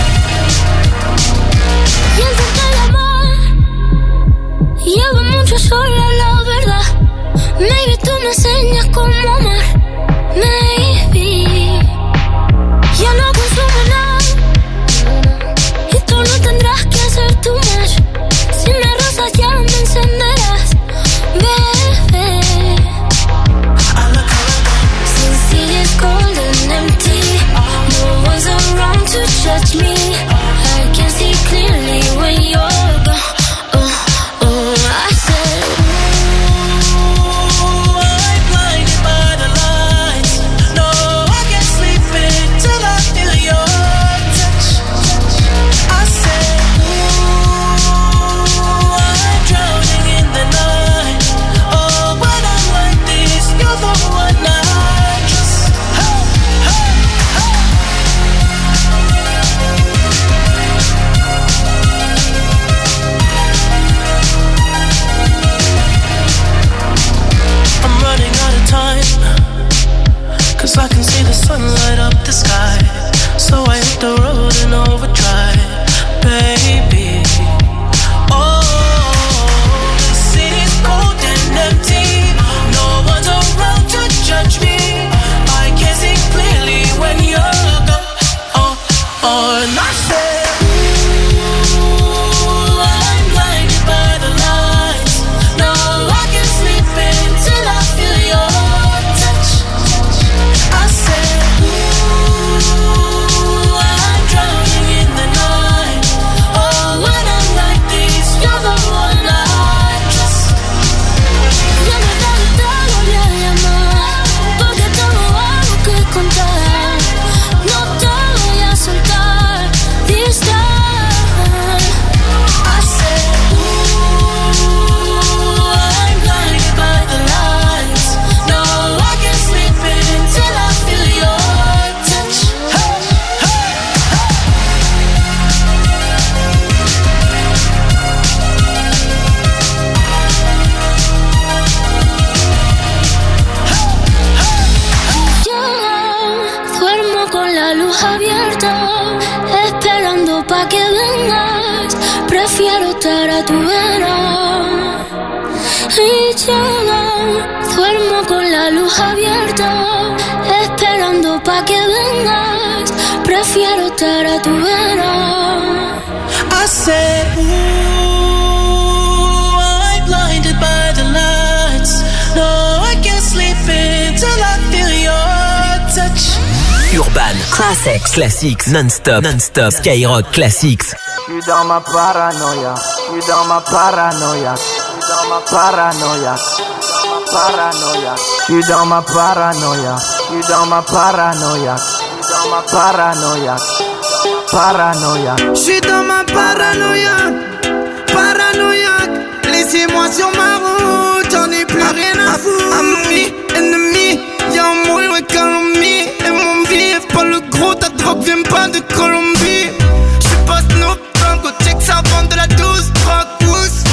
Llevo muchos see the sun light up the sky, so I hit the road in overdrive, baby. Oh, the city's cold and empty, no one's around to judge me. I can see clearly when you're gone. Oh, and I said, ooh, I'm blinded by the lights. No, I can't sleep until I feel your touch. I said, ooh, I'm drowning in the night. Oh, when I'm like this, you're the one I trust. Ya me te volví a llamar, porque tengo algo que contar. No te voy a soltar this time. I said, ooh, I'm blinded by the lights. No, I can't sleep until I feel your touch. Hey, hey, Yo duermo con la luz abierta, esperando pa' que vengas. Prefiero estar a tu vera. Y yo duermo con la luz abierta, esperando pa' que vengas. Prefiero estar a tu vera. I said, ooh, I'm blinded by the lights. No, I can't sleep until I feel your touch. Urban Classics, classics, non-stop, Skyrock Classics. J'suis dans ma paranoïa, j'suis dans ma paranoïa, j'suis dans ma paranoïa, paranoïa. J'suis dans ma paranoïa, j'suis dans ma paranoïa, j'suis dans ma paranoïa, paranoïa. J'suis dans ma paranoïa, paranoïaque. Laissez-moi sur ma route, j'en ai plus rien à foutre. Ami, ennemi, y'a un mot de calomnie. Et mon vie, pas le gros, ta drogue vient pas de Colombie. J'suis pas Snoop Dogg, au check ça vend de la douce drogue.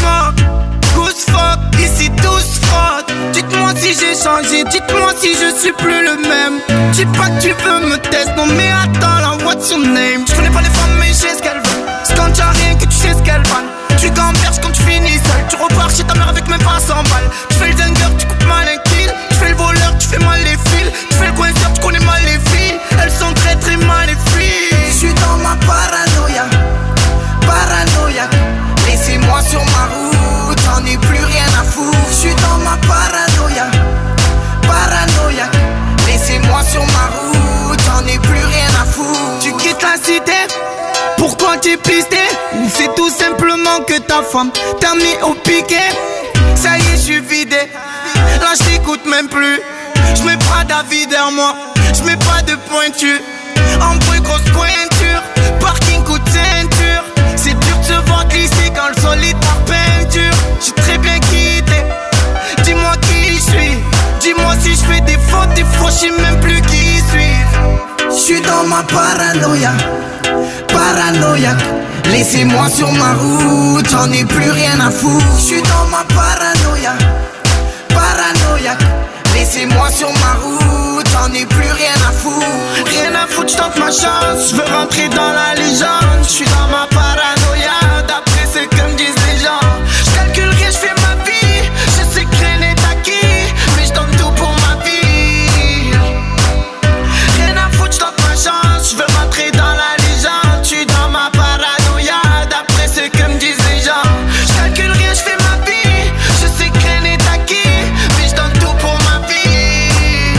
Goose fuck, ici tous fraud. Dites-moi si j'ai changé, dites-moi si je suis plus le même. Dis pas que tu veux me tester, non mais attends là, what's your name? J'connais pas les femmes mais je sais ce qu'elles veulent. C'est quand y'a rien que tu sais ce qu'elles valent. Tu gamberges quand tu finis seul, tu repars chez ta mère avec même pas 100 balles. Tu fais le dingueur, tu coupes mal un kill. Tu fais le voleur, tu fais mal les fils. Tu fais le coinceur, tu connais mal les filles. Elles sont très très mal les filles. J'suis dans ma paranoïa, paranoïa. Laissez-moi sur ma route, j'en ai plus rien à foutre. J'suis dans ma paranoïa, paranoïa. Laissez-moi sur ma route, j'en ai plus rien à foutre. Tu quittes la cité, pourquoi t'es pisté? Ou c'est tout simplement que ta femme t'a mis au piquet? Ça y est, j'suis vidé, là j't'écoute même plus. J'mets pas d'avis derrière moi, j'mets pas de pointure. En bruit, grosse pointure, parking coup de ceinture. C'est dur de se voir glisser quand le sol est en peinture. J'ai très bien quitté, dis-moi qui je suis. Dis-moi si je fais des fois je sais même plus qui suis. J'suis dans ma paranoïa, paranoïaque. Laissez-moi sur ma route, j'en ai plus rien à foutre. J'suis dans ma paranoïa, paranoïaque. Laissez-moi sur ma route, j'en ai plus rien à foutre. Rien à foutre, j'tente ma chance, j'veux rentrer dans la légende. J'suis dans ma paranoïa, d'après ce que me disent les gens. J'calcule rien, j'fais ma vie, je sais que rien n'est acquis, mais j'donne tout pour ma vie. Rien à foutre, j'tente ma chance, j'veux rentrer dans la légende. J'suis dans ma paranoïa, d'après ce que me disent les gens. J'calcule rien, j'fais ma vie, je sais que rien n'est acquis, mais j'donne tout pour ma vie.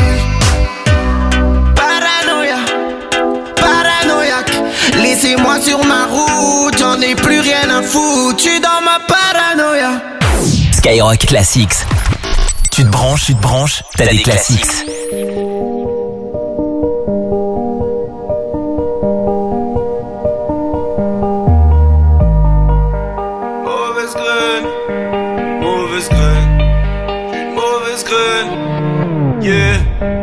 Paranoïa, paranoïaque. Laissez-moi sur ma route, j'en ai plus rien à foutre. J'suis dans ma paranoïa. Skyrock Classics. Tu te branches, t'as des classiques. Yeah.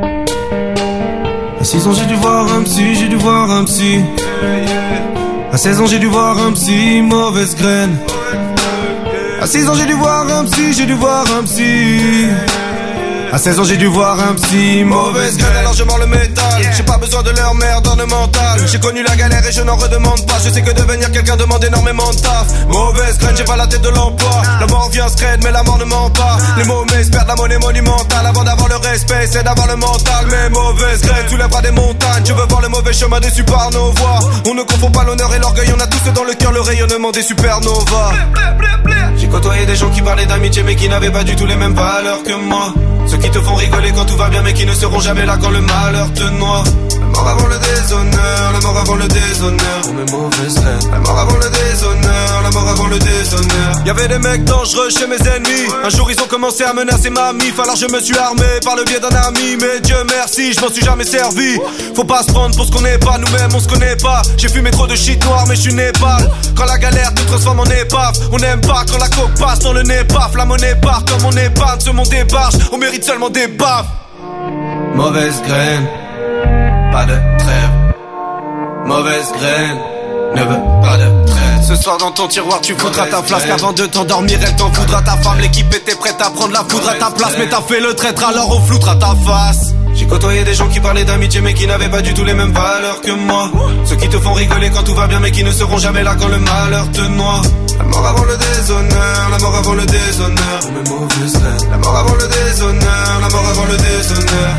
À 6 ans j'ai dû voir un psy, À 16 ans j'ai dû voir un psy, mauvaise graine. À 6 ans j'ai dû voir un psy, À 16 ans j'ai dû voir un psy. Mauvaise graine alors je mords le métal. J'ai pas besoin de leur merde ornementale. J'ai connu la galère et je n'en redemande pas. Je sais que devenir quelqu'un demande énormément de taf. Mauvaise graine, j'ai pas la tête de l'emploi. La mort vient scred mais la mort ne ment pas. Les mauvais perdent la monnaie monumentale. Avant d'avoir le respect c'est d'avoir le mental. Mais mauvaise graine soulèvera des montagnes. Je veux voir le mauvais chemin déçu par nos voix. On ne confond pas l'honneur et l'orgueil. On a tous dans le cœur le rayonnement des supernovas. J'ai côtoyé des gens qui parlaient d'amitié mais qui n'avaient pas du tout les mêmes valeurs que moi. Ceux qui te font rigoler quand tout va bien mais qui ne seront jamais là quand le malheur te noie. La mort avant le déshonneur, la mort avant le déshonneur. Pour mes mauvaises graines. La mort avant le déshonneur, la mort avant le déshonneur. Y'avait des mecs dangereux chez mes ennemis. Un jour ils ont commencé à menacer ma mif. Alors je me suis armé par le biais d'un ami. Mais Dieu merci, je m'en suis jamais servi. Faut pas se prendre pour ce qu'on n'est pas, nous-mêmes on se connaît pas. J'ai fumé trop de shit noir mais je suis Népal. Quand la galère te transforme en épave. On n'aime pas quand la coke passe dans le nez paf. La monnaie part comme on épargne, ce monde débarche. On mérite seulement des baffes. Mauvaise graine, pas de trêve. Mauvaise graine, ne veut pas de trêve. Ce soir dans ton tiroir tu foudras ta flasque. Avant de t'endormir elle t'en foudra ta femme. L'équipe était prête à prendre la foudre à ta place. Mais t'as fait le traître alors on floutra ta face. J'ai côtoyé des gens qui parlaient d'amitié mais qui n'avaient pas du tout les mêmes valeurs que moi. Ceux qui te font rigoler quand tout va bien mais qui ne seront jamais là quand le malheur te noie. La mort avant le déshonneur, la mort avant le déshonneur. Pour mes mauvaises graines. La mort avant le déshonneur, la mort avant le déshonneur.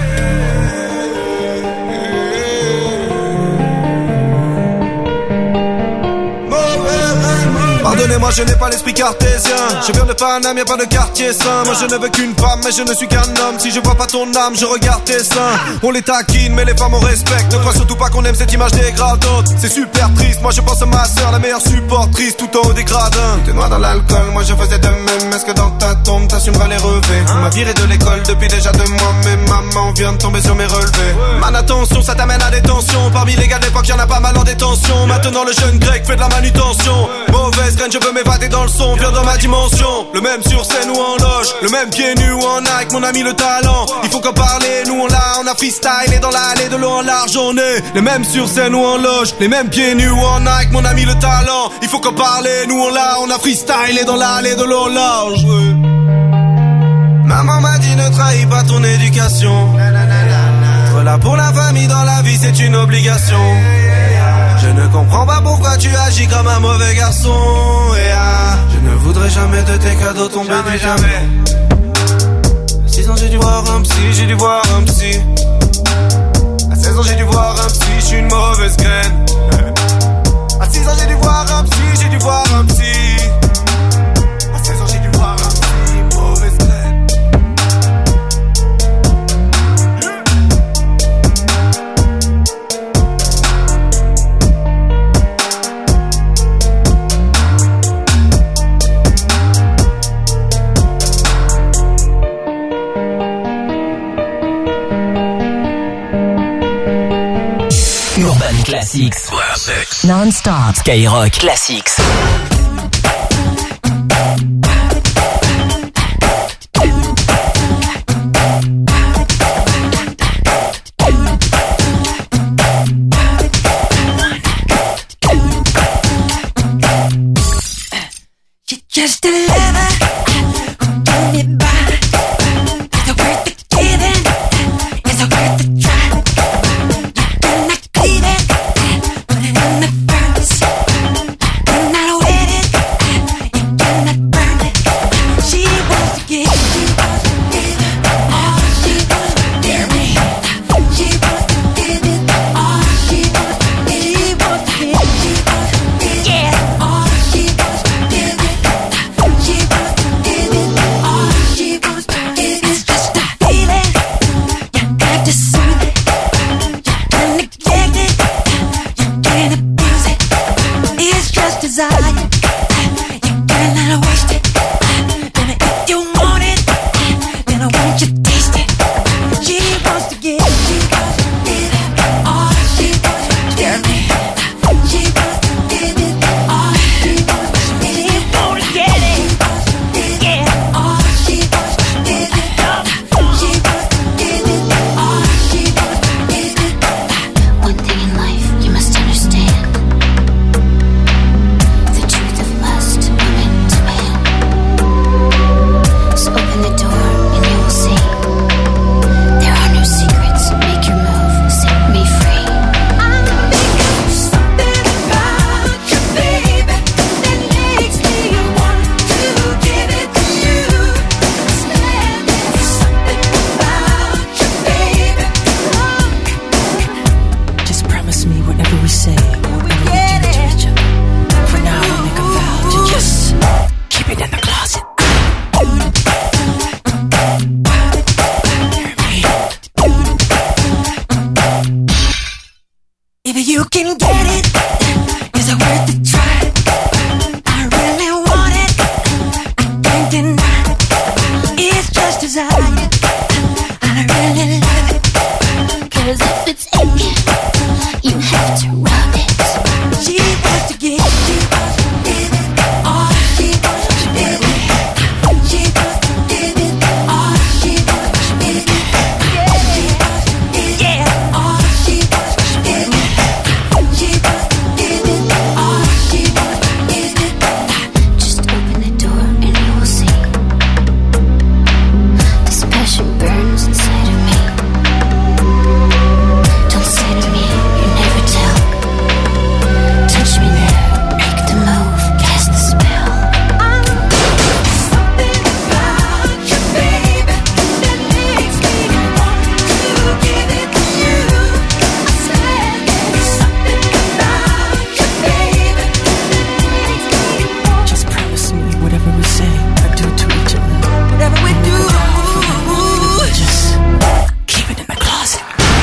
Pardonnez-moi, je n'ai pas l'esprit cartésien. Je viens de Paname, y'a pas de quartier sain. Moi je ne veux qu'une femme, mais je ne suis qu'un homme. Si je vois pas ton âme, je regarde tes seins. On les taquine, mais les femmes on respecte. Ne crois surtout pas qu'on aime cette image dégradante. C'est super triste, moi je pense à ma soeur, la meilleure supportrice tout en haut des gradins. T'es noir dans l'alcool, moi je faisais de même. Est-ce que dans ta tombe t'assumeras les revers? On m'a viré de l'école depuis déjà 2 mois. Mais maman vient de tomber sur mes relevés. Man attention, ça t'amène à des tensions. Parmi les gars d'époque y'en a pas mal en détention. Maintenant le jeune grec fait de la manutention. Mauvaise graine, je veux m'évader dans le son, viens dans ma dimension. Le même sur scène ou en loge, le même pieds nus ou en Nike, mon ami le talent. Il faut qu'en parler, nous on a freestyle. Et dans l'allée de l'eau en large on est les mêmes sur scène ou en loge, les mêmes pieds nus ou en Nike, mon ami le talent. Il faut qu'en parler, nous on a freestyle. Et dans l'allée de l'eau en large. Maman m'a dit ne trahis pas ton éducation. Être là pour la famille dans la vie c'est une obligation. Je ne comprends pas pourquoi tu agis comme un mauvais garçon. Je ne voudrais jamais de tes cadeaux tomber du jamais. À 6 ans j'ai dû voir un psy, j'ai dû voir un psy. À 16 ans j'ai dû voir un psy, je suis une mauvaise graine. À 6 ans j'ai dû voir un psy, j'ai dû voir un psy. À 16 ans j'ai dû voir un psy, mauvaise graine. Urban Classics. Non-stop. Skyrock Classics. Just a lover, do me by. Is it worth the giving? Is it worth the try? You cannot cleave it, put it in the furnace. You're not with it, you cannot burn it. She wants to give, she wants to give it all. She wants to give me. She wants to give it all. She wants to give, she wants to give, she wants to give it all. She wants to give it. She wants to If you can get it, is it worth the try? I really want it, I can't deny. It's just desire, I really love it. 'Cause if it's in you, you have to rub it. She wants to give, she wants to give it all. She wants to give it. She wants to give it all. She wants to give it. She wants to give it all. She wants to give it. She wants to give it all. She wants to give it. Just open the door and you will see. This passion burns inside of me. Don't say to me, you never tell. Touch me now, make the move, cast the spell. Something about you, baby, that makes me want to give it to you. I said there's something about you, baby, that makes me want. Just promise me whatever we say or do to each other. Whatever we do, Just keep it in the closet.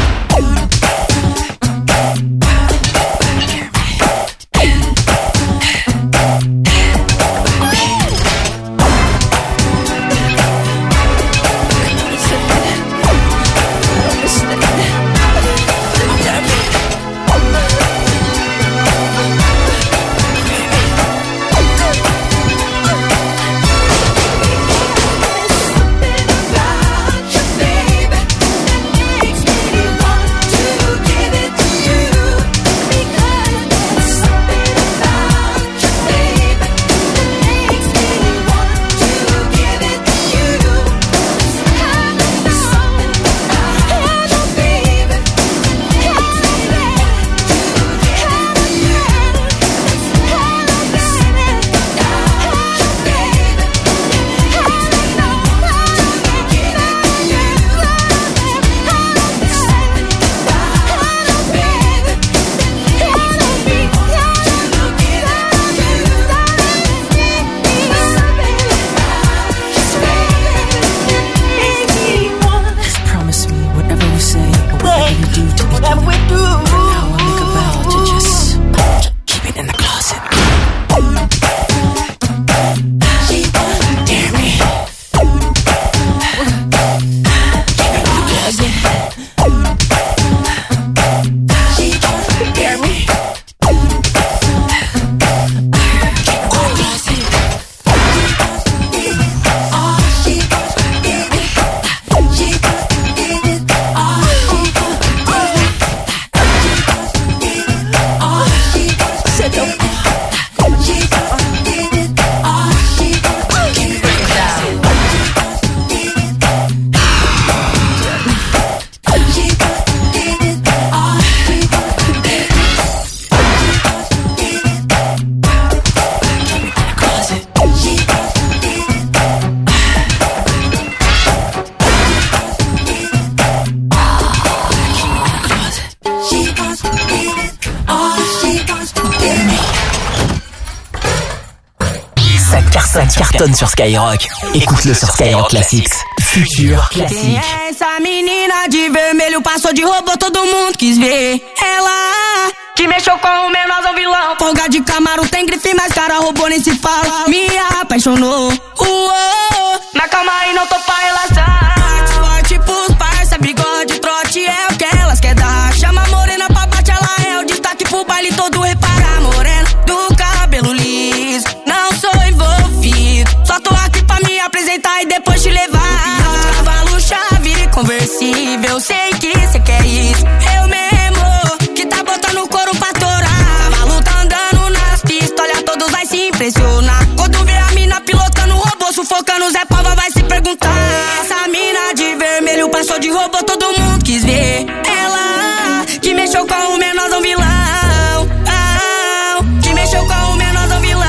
Just promise me whatever we say or whatever you do to each whatever other. we do. From now I'll make a vow to just keep it in the closet. She wants to Hear me? Keep it in the closet. She wants to Hear me? all. She wants to give it. She wants to give it all. She wants to give it. All. She wants to give it. She wants to give it all. She wants to give it. She wants to give it all. She wants to give it. She wants to give it all. She wants to give it. Ça cartonne sur Skyrock. Écoute-le sur Skyrock Classics. Futur classique. Quem é essa menina de vermelho? Passou de robô, todo mundo quis ver. Ela que mexeu com o menorzão vilão. Folga de Camaro, tem grife, mas cara robô nem se fala. Me apaixonou. Mas calma aí, não tô pra relação. Forte pros parça, bigode, trote é o que elas quer dar. Chama a morena pra bate, ela é o destaque pro baile todo. Repara, morena do cabelo liso. Não sou envolvido, só tô aqui pra me apresentar e depois te levar. Cavalo, chave, conversível. Sei que cê quer isso. Eu mesmo que tá botando o couro pra torar. Cavalo tá andando nas pistas, olha, todos vai se impressionar. Quando vê a mina pilotando o robô, sufocando Zé Pava, vai se perguntar. Essa mina de vermelho passou de robô, todo mundo quis ver. Ela que mexeu com o menorzão vilão. Que mexeu com o menorzão vilão.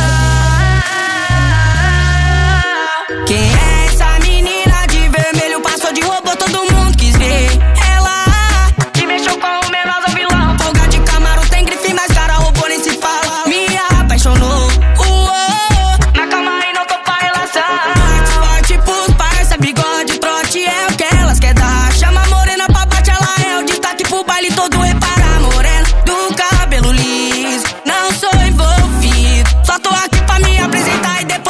Quem é essa menina de vermelho? Passou de robô, todo mundo quis ver. Ela que mexeu com o menorzão vilão. Folga de Camaro, tem grife, mas cara robô nem se fala. Me apaixonou. Mas calma aí, não tô pra relação. Forte pros parça, bigode, trote é o que elas quer dar. Chama a morena pra bate, ela é o destaque pro baile todo. Repara,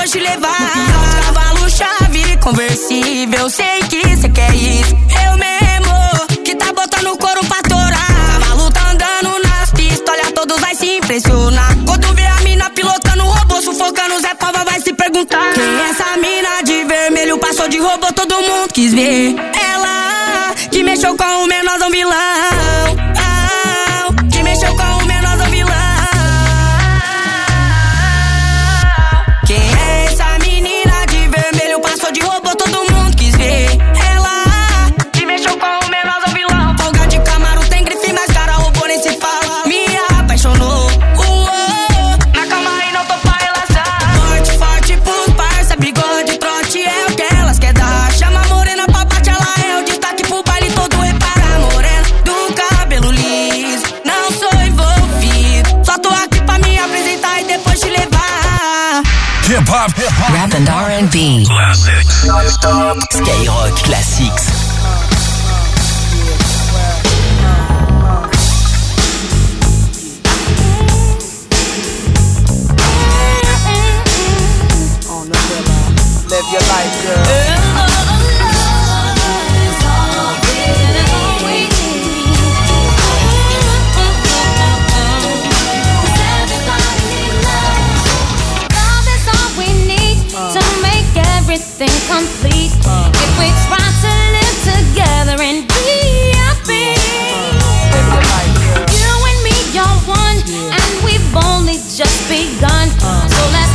depois te levar. Cavalo, chave, conversível. Sei que cê quer isso. Eu mesmo, que tá botando o couro pra torar. Cavalo tá andando nas pistas, olha, todos vai se impressionar. Quando vê a mina pilotando o robô, sufocando, Zé Pava vai se perguntar: quem é essa mina de vermelho? Passou de robô, todo mundo quis ver. Ela que mexeu com o menorzão vilão. Que mexeu com o menorzão vilão. Quem é essa menina de vermelho? Passou de robô, todo mundo quis ver. Ela que mexeu com o menorzão vilão. Folga de Camaro tem grife, mas cara robô nem se fala. Me apaixonou. Na calma aí, não tô pra relação. Forte, forte pros parça, bigode, trote é o que elas quer dar. Chama a morena pra bate, ela é o destaque pro baile todo. Repara, morena do cabelo liso, não sou envolvido. Só tô aqui pra me apresentar e depois te levar. Hip hop, rap and R&B. Classics. Skyrock Classics. Live your life, girl. Everything complete if we try to live together and be happy. You and me, you're one, and we've only just begun. So let's